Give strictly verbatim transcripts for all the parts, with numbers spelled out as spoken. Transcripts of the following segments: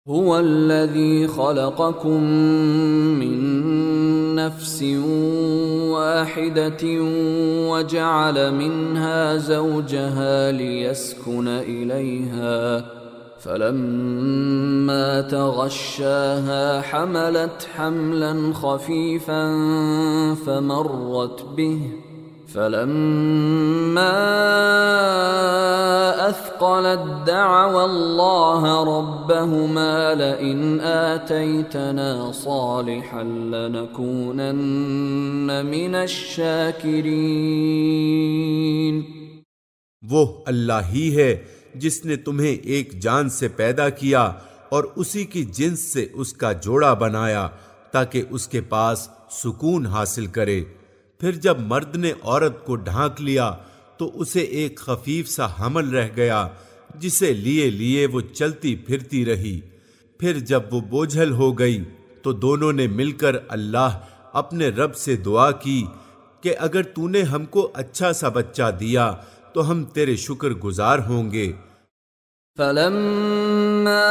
هو الذي خلقكم من نفس واحدة وجعل منها زوجها ليسكن إليها فلما تغشاها حملت حملا خفيفا فمرت به فلما أثقلت دعوا الله ربهما لئن آتيتنا صالحا لنكونن من الشاكرين۔ وہ اللہ ہی ہے جس نے تمہیں ایک جان سے پیدا کیا اور اسی کی جنس سے اس کا جوڑا بنایا تاکہ اس کے پاس سکون حاصل کرے، پھر جب مرد نے عورت کو ڈھانک لیا تو اسے ایک خفیف سا حمل رہ گیا جسے لیے لیے وہ چلتی پھرتی رہی، پھر جب وہ بوجھل ہو گئی تو دونوں نے مل کر اللہ اپنے رب سے دعا کی کہ اگر تو نے ہم کو اچھا سا بچہ دیا تو ہم تیرے شکر گزار ہوں گے۔ فَلَمَّا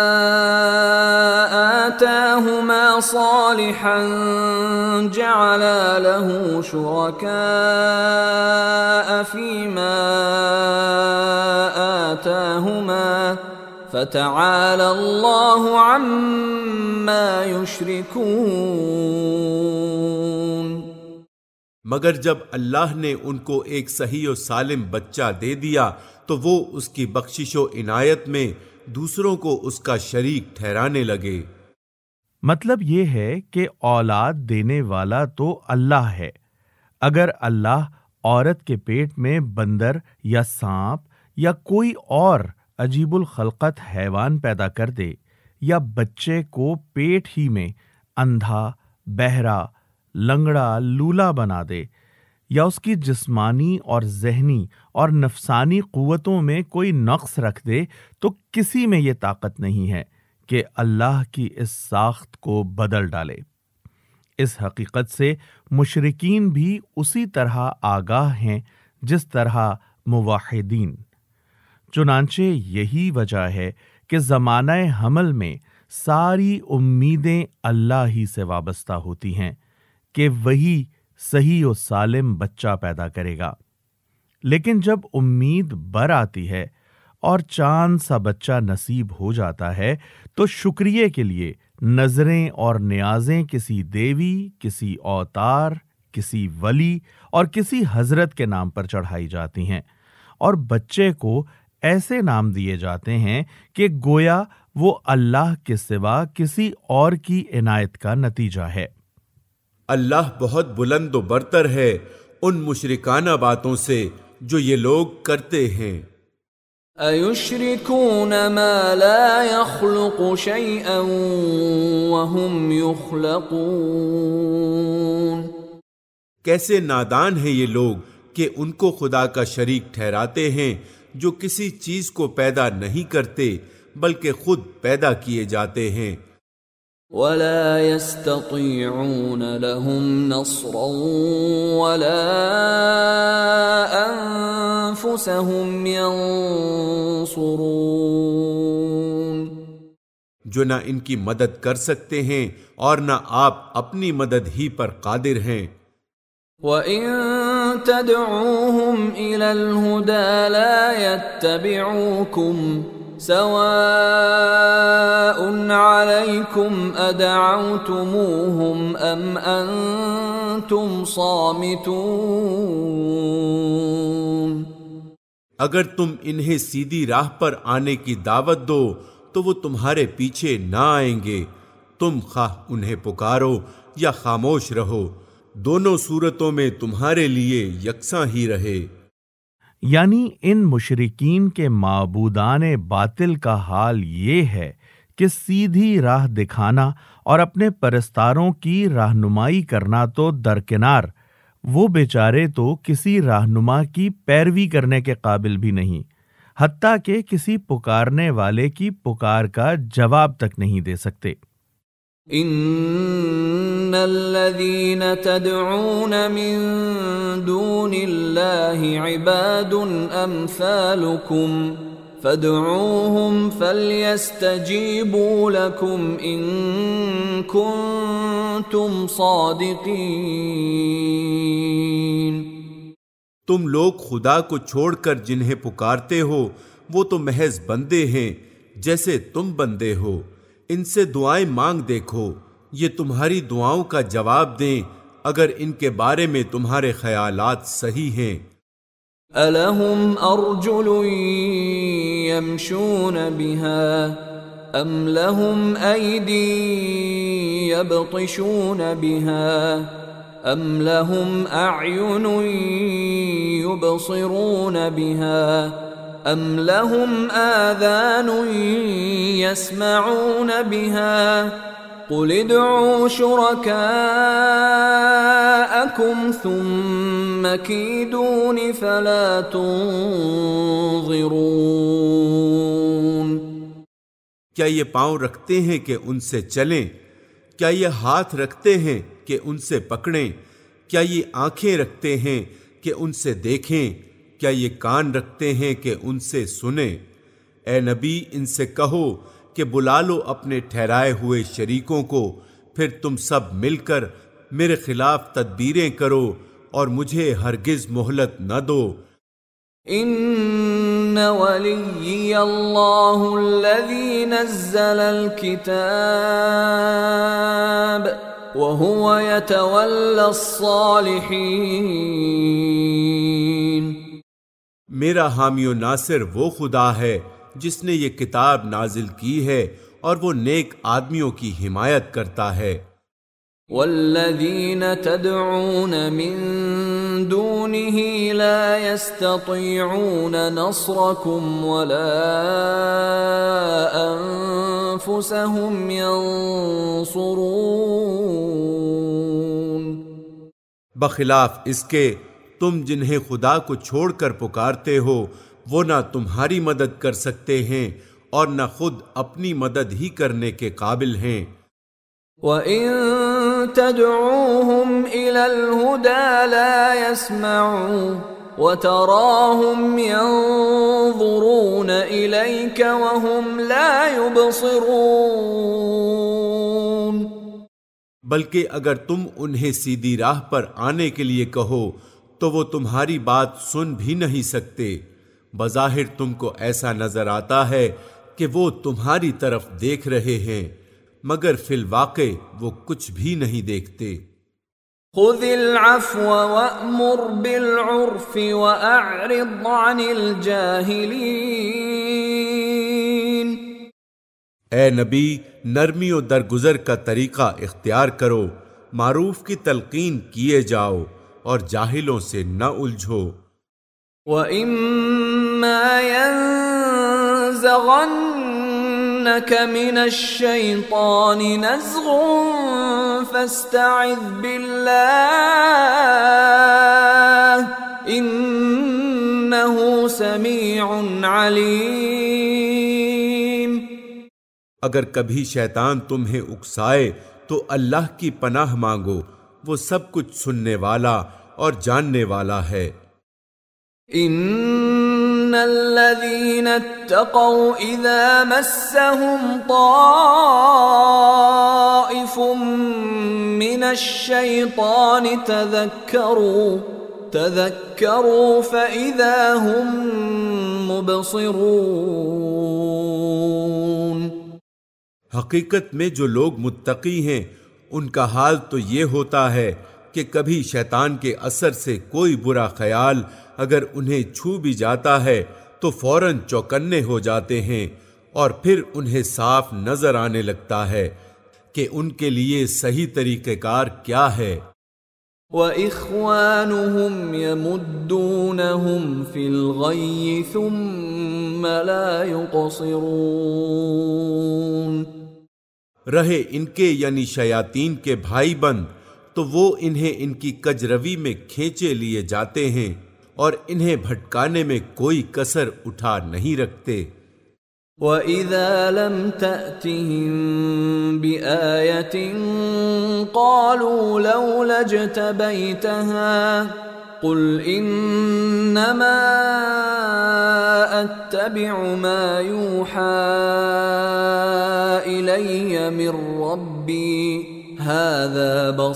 آتَاهُمَا صَالِحًا جَعَلَا لَهُ شُرَكَاءَ فِيمَا آتَاهُمَا فَتَعَالَى اللَّهُ عَمَّا يُشْرِكُونَ۔ مگر جب اللہ نے ان کو ایک صحیح و سالم بچہ دے دیا تو وہ اس کی بخشش و عنایت میں دوسروں کو اس کا شریک ٹھہرانے لگے۔ مطلب یہ ہے کہ اولاد دینے والا تو اللہ ہے۔ اگر اللہ عورت کے پیٹ میں بندر یا سانپ یا کوئی اور عجیب الخلقت حیوان پیدا کر دے یا بچے کو پیٹ ہی میں اندھا، بہرا، لنگڑا، لولا بنا دے یا اس کی جسمانی اور ذہنی اور نفسانی قوتوں میں کوئی نقص رکھ دے تو کسی میں یہ طاقت نہیں ہے کہ اللہ کی اس ساخت کو بدل ڈالے۔ اس حقیقت سے مشرکین بھی اسی طرح آگاہ ہیں جس طرح موحدین۔ چنانچہ یہی وجہ ہے کہ زمانہ حمل میں ساری امیدیں اللہ ہی سے وابستہ ہوتی ہیں کہ وہی صحیح و سالم بچہ پیدا کرے گا، لیکن جب امید بر آتی ہے اور چاند سا بچہ نصیب ہو جاتا ہے تو شکریہ کے لیے نظریں اور نیازیں کسی دیوی، کسی اوتار، کسی ولی اور کسی حضرت کے نام پر چڑھائی جاتی ہیں، اور بچے کو ایسے نام دیے جاتے ہیں کہ گویا وہ اللہ کے سوا کسی اور کی عنایت کا نتیجہ ہے۔ اللہ بہت بلند و برتر ہے ان مشرکانہ باتوں سے جو یہ لوگ کرتے ہیں۔ أَيُشْرِكُونَ مَا لَا يَخْلُقُ شَيْئًا وَهُمْ يُخْلَقُونَ۔ کیسے نادان ہیں یہ لوگ کہ ان کو خدا کا شریک ٹھہراتے ہیں جو کسی چیز کو پیدا نہیں کرتے بلکہ خود پیدا کیے جاتے ہیں۔ وَلَا يَسْتَطِيعُونَ لَهُمْ نَصْرًا وَلَا أَنفُسَهُمْ يَنصُرُونَ۔ جو نہ ان کی مدد کر سکتے ہیں اور نہ آپ اپنی مدد ہی پر قادر ہیں۔ وَإِن تَدْعُوهُمْ إِلَى الْهُدَى لَا يَتَّبِعُوكُمْ سواء عليكم أدعوتموهم أم أنتم صامتون۔ اگر تم انہیں سیدھی راہ پر آنے کی دعوت دو تو وہ تمہارے پیچھے نہ آئیں گے، تم خواہ انہیں پکارو یا خاموش رہو، دونوں صورتوں میں تمہارے لیے یکساں ہی رہے۔ یعنی ان مشرکین کے معبودان باطل کا حال یہ ہے کہ سیدھی راہ دکھانا اور اپنے پرستاروں کی رہنمائی کرنا تو درکنار، وہ بیچارے تو کسی رہنما کی پیروی کرنے کے قابل بھی نہیں، حتیٰ کہ کسی پکارنے والے کی پکار کا جواب تک نہیں دے سکتے۔ ان الذين تدعون من دون الله عباد امثالكم فادعوهم فليستجيبوا لكم إن كنتم صادقين۔ تم لوگ خدا کو چھوڑ کر جنہیں پکارتے ہو وہ تو محض بندے ہیں جیسے تم بندے ہو، ان سے دعائیں مانگ دیکھو، یہ تمہاری دعاؤں کا جواب دیں اگر ان کے بارے میں تمہارے خیالات صحیح ہیں۔ أَلَهُمْ أَرْجُلٌ يَمْشُونَ بِهَا أَمْ لَهُمْ أَيْدٍ يَبْطِشُونَ بِهَا أَمْ لَهُمْ أَعْيُنٌ يُبْصِرُونَ بِهَا أَمْ لَهُمْ آذَانٌ يَسْمَعُونَ بِهَا قُلِ ادْعُوا شُرَكَاءَكُمْ ثُمَّ كِيدُونِ فَلَا تُنظِرُونَ۔ کیا یہ پاؤں رکھتے ہیں کہ ان سے چلیں؟ کیا یہ ہاتھ رکھتے ہیں کہ ان سے پکڑیں؟ کیا یہ آنکھیں رکھتے ہیں کہ ان سے دیکھیں؟ کیا یہ کان رکھتے ہیں کہ ان سے سنیں؟ اے نبی ان سے کہو کہ بلا لو اپنے ٹھہرائے ہوئے شریکوں کو، پھر تم سب مل کر میرے خلاف تدبیریں کرو اور مجھے ہرگز مہلت نہ دو۔ ان ولی اللہ الذی نزل الکتاب وهو يتولى الصالحین۔ میرا حامی و ناصر وہ خدا ہے جس نے یہ کتاب نازل کی ہے اور وہ نیک آدمیوں کی حمایت کرتا ہے۔ والذین تدعون من دونه لا يستطيعون نصركم ولا انفسهم ينصرون۔ بخلاف اس کے تم جنہیں خدا کو چھوڑ کر پکارتے ہو وہ نہ تمہاری مدد کر سکتے ہیں اور نہ خود اپنی مدد ہی کرنے کے قابل ہیں۔ وَإِن تَدْعُوهُمْ إِلَى الْهُدَى لَا يَسْمَعُوا وَتَرَاهُمْ يَنظُرُونَ إِلَيْكَ وَهُمْ لَا يُبْصِرُونَ۔ بلکہ اگر تم انہیں سیدھی راہ پر آنے کے لیے کہو تو وہ تمہاری بات سن بھی نہیں سکتے، بظاہر تم کو ایسا نظر آتا ہے کہ وہ تمہاری طرف دیکھ رہے ہیں مگر فی الواقع وہ کچھ بھی نہیں دیکھتے۔ خذ العفو وأمر بالعرف وأعرض عن الجاہلین۔ اے نبی نرمی و درگزر کا طریقہ اختیار کرو، معروف کی تلقین کیے جاؤ اور جاہلوں سے نہ الجھو۔ وَإِمَّا يَنزَغَنَّكَ مِنَ الشَّيْطَانِ نَزْغٌ فَاسْتَعِذْ بِاللَّهِ إِنَّهُ سَمِيعٌ عَلِيمٌ۔ اگر کبھی شیطان تمہیں اکسائے تو اللہ کی پناہ مانگو، وہ سب کچھ سننے والا اور جاننے والا ہے۔ ان الذين اتقوا اذا مسهم طائف من الشيطان تذكروا تذكروا فاذا هم مبصرون۔ حقیقت میں جو لوگ متقی ہیں ان کا حال تو یہ ہوتا ہے کہ کبھی شیطان کے اثر سے کوئی برا خیال اگر انہیں چھو بھی جاتا ہے تو فوراً چوکنے ہو جاتے ہیں اور پھر انہیں صاف نظر آنے لگتا ہے کہ ان کے لیے صحیح طریقہ کار کیا ہے۔ وَإِخْوَانُهُمْ يَمُدُّونَهُمْ فِي الْغَيِّ ثُمَّ لَا يُقْصِرُونَ۔ رہے ان کے یعنی شیاطین کے بھائی بند تو وہ انہیں ان کی کجروی میں کھینچے لیے جاتے ہیں اور انہیں بھٹکانے میں کوئی کسر اٹھا نہیں رکھتے۔ وَإِذَا لَمْ تَأْتِهِمْ بِآيَةٍ قَالُوا لَوْلَا اجْتَبَيْتَهَا قل انما اتبع ما يوحى الي من ربي هذا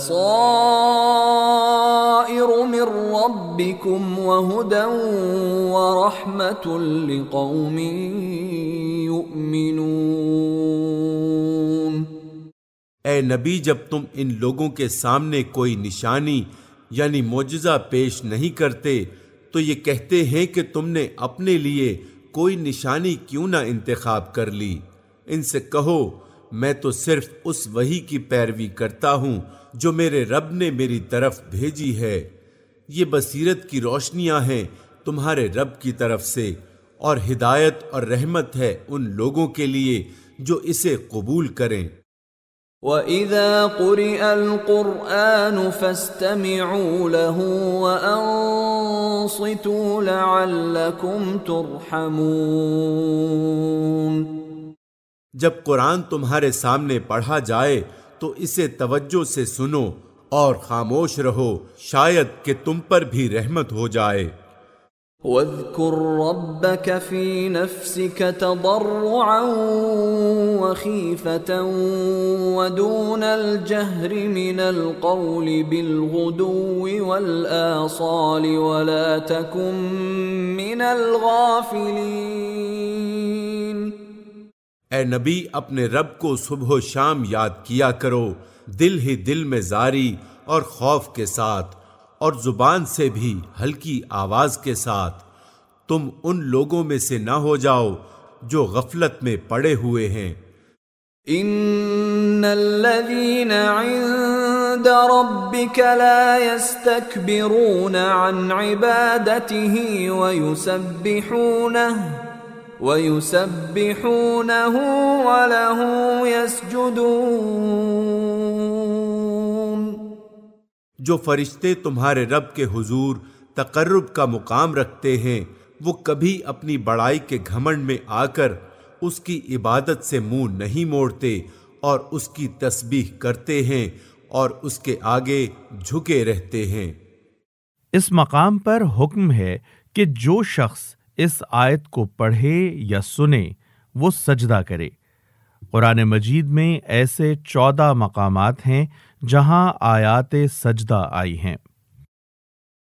بصائر من ربكم وهدى ورحمة لقوم يؤمنون۔ اے نبی، جب تم ان لوگوں کے سامنے کوئی نشانی یعنی معجزہ پیش نہیں کرتے تو یہ کہتے ہیں کہ تم نے اپنے لیے کوئی نشانی کیوں نہ انتخاب کر لی۔ ان سے کہو میں تو صرف اس وحی کی پیروی کرتا ہوں جو میرے رب نے میری طرف بھیجی ہے، یہ بصیرت کی روشنیاں ہیں تمہارے رب کی طرف سے، اور ہدایت اور رحمت ہے ان لوگوں کے لیے جو اسے قبول کریں۔ وَإِذَا قُرِئَ الْقُرْآنُ فَاسْتَمِعُوا لَهُ وَأَنصِتُوا لَعَلَّكُمْ تُرْحَمُونَ۔ جب قرآن تمہارے سامنے پڑھا جائے تو اسے توجہ سے سنو اور خاموش رہو، شاید کہ تم پر بھی رحمت ہو جائے۔ وَاذْكُرْ رَبَّكَ فِي نَفْسِكَ تَضَرُّعًا وَخِيفَةً وَدُونَ الْجَهْرِ مِنَ الْقَوْلِ بِالْغُدُوِّ وَالْآصَالِ وَلَا تَكُن مِّنَ الْغَافِلِينَ۔ اے نبی، اپنے رب کو صبح و شام یاد کیا کرو، دل ہی دل میں زاری اور خوف کے ساتھ، اور زبان سے بھی ہلکی آواز کے ساتھ۔ تم ان لوگوں میں سے نہ ہو جاؤ جو غفلت میں پڑے ہوئے ہیں۔ ان الذين عند ربك لا يستكبرون عن عبادته ويسبحونه وَيُسَبِّحُونَهُ وَلَهُ يَسْجُدُونَ۔ جو فرشتے تمہارے رب کے حضور تقرب کا مقام رکھتے ہیں، وہ کبھی اپنی بڑائی کے گھمنڈ میں آ کر اس کی عبادت سے منہ نہیں موڑتے، اور اس کی تسبیح کرتے ہیں اور اس کے آگے جھکے رہتے ہیں۔ اس مقام پر حکم ہے کہ جو شخص اس آیت کو پڑھے یا سنے وہ سجدہ کرے۔ قرآن مجید میں ایسے چودہ مقامات ہیں جہاں آیات سجدہ آئی ہیں۔